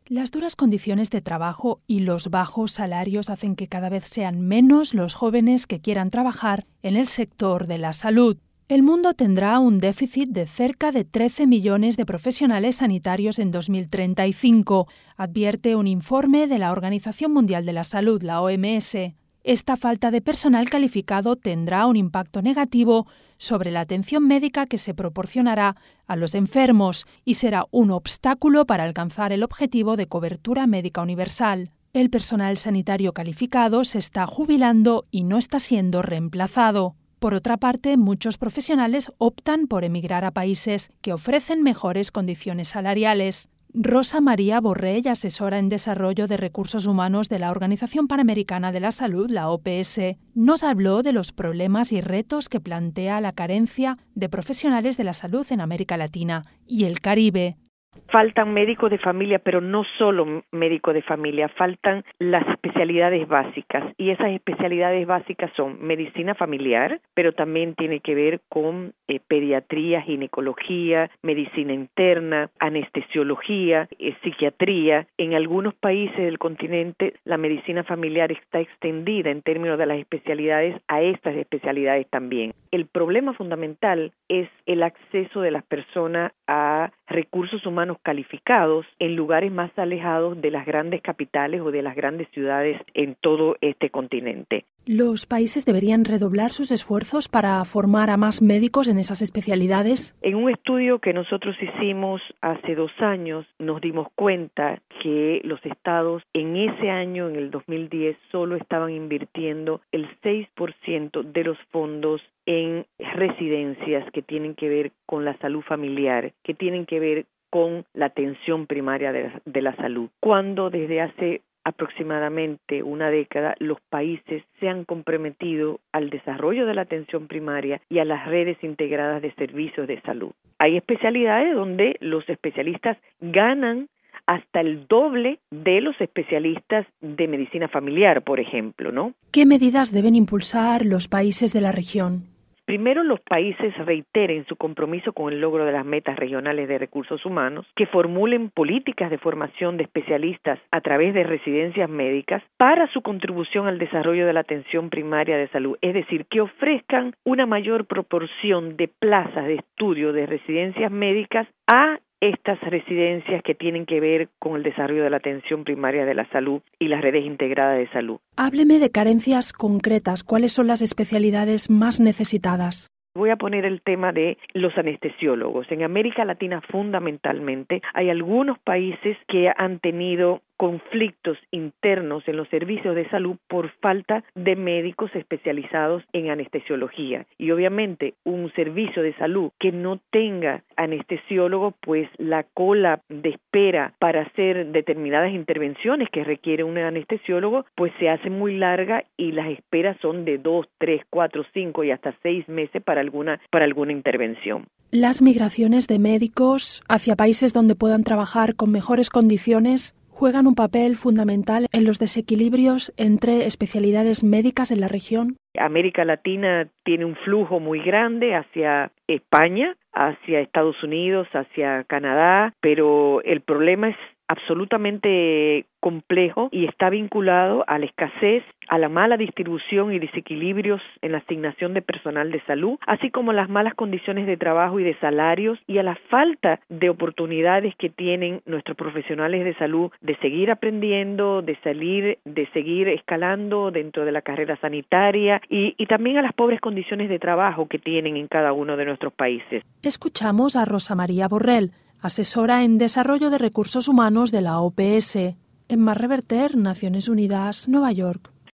Las duras condiciones de trabajo y los bajos salarios hacen que cada vez sean menos los jóvenes que quieran trabajar en el sector de la salud. El mundo tendrá un déficit de cerca de 13 millones de profesionales sanitarios en 2035, advierte un informe de la Organización Mundial de la Salud, la OMS. Esta falta de personal calificado tendrá un impacto negativo sobre la atención médica que se proporcionará a los enfermos y será un obstáculo para alcanzar el objetivo de cobertura médica universal. El personal sanitario calificado se está jubilando y no está siendo reemplazado. Por otra parte, muchos profesionales optan por emigrar a países que ofrecen mejores condiciones salariales. Rosa María Borrell, asesora en desarrollo de recursos humanos de la Organización Panamericana de la Salud, la OPS, nos habló de los problemas y retos que plantea la carencia de profesionales de la salud en América Latina y el Caribe. Faltan médicos de familia, pero no solo médicos de familia, faltan las especialidades básicas, y esas especialidades básicas son medicina familiar, pero también tiene que ver con pediatría, ginecología, medicina interna, anestesiología, psiquiatría. En algunos países del continente la medicina familiar está extendida en términos de las especialidades a estas especialidades también. El problema fundamental es el acceso de las personas a recursos humanos calificados en lugares más alejados de las grandes capitales o de las grandes ciudades en todo este continente. ¿Los países deberían redoblar sus esfuerzos para formar a más médicos en esas especialidades? En un estudio que nosotros hicimos hace 2 años, nos dimos cuenta que los estados en ese año, en el 2010, solo estaban invirtiendo el 6% de los fondos en residencias que tienen que ver con la salud familiar, que tienen que ver con la atención primaria de la salud, cuando desde hace aproximadamente una década los países se han comprometido al desarrollo de la atención primaria y a las redes integradas de servicios de salud. Hay especialidades donde los especialistas ganan hasta el doble de los especialistas de medicina familiar, por ejemplo, ¿no? ¿Qué medidas deben impulsar los países de la región? Primero, los países reiteren su compromiso con el logro de las metas regionales de recursos humanos, que formulen políticas de formación de especialistas a través de residencias médicas para su contribución al desarrollo de la atención primaria de salud, es decir, que ofrezcan una mayor proporción de plazas de estudio de residencias médicas a estas residencias que tienen que ver con el desarrollo de la atención primaria de la salud y las redes integradas de salud. Hábleme de carencias concretas. ¿Cuáles son las especialidades más necesitadas? Voy a poner el tema de los anestesiólogos. En América Latina, fundamentalmente, hay algunos países que han tenido conflictos internos en los servicios de salud por falta de médicos especializados en anestesiología. Y obviamente un servicio de salud que no tenga anestesiólogo, pues la cola de espera para hacer determinadas intervenciones que requiere un anestesiólogo, pues se hace muy larga y las esperas son de 2, 3, 4, 5 y hasta 6 meses para alguna intervención. Las migraciones de médicos hacia países donde puedan trabajar con mejores condiciones juegan un papel fundamental en los desequilibrios entre especialidades médicas en la región. América Latina tiene un flujo muy grande hacia España, hacia Estados Unidos, hacia Canadá, pero el problema es absolutamente complejo y está vinculado a la escasez, a la mala distribución y desequilibrios en la asignación de personal de salud, así como las malas condiciones de trabajo y de salarios y a la falta de oportunidades que tienen nuestros profesionales de salud de seguir aprendiendo, de seguir escalando dentro de la carrera sanitaria y también a las pobres condiciones de trabajo que tienen en cada uno de nuestros países. Escuchamos a Rosa María Borrell, asesora en desarrollo de recursos humanos de la OPS. En Mar Reverter, Naciones Unidas, Nueva York.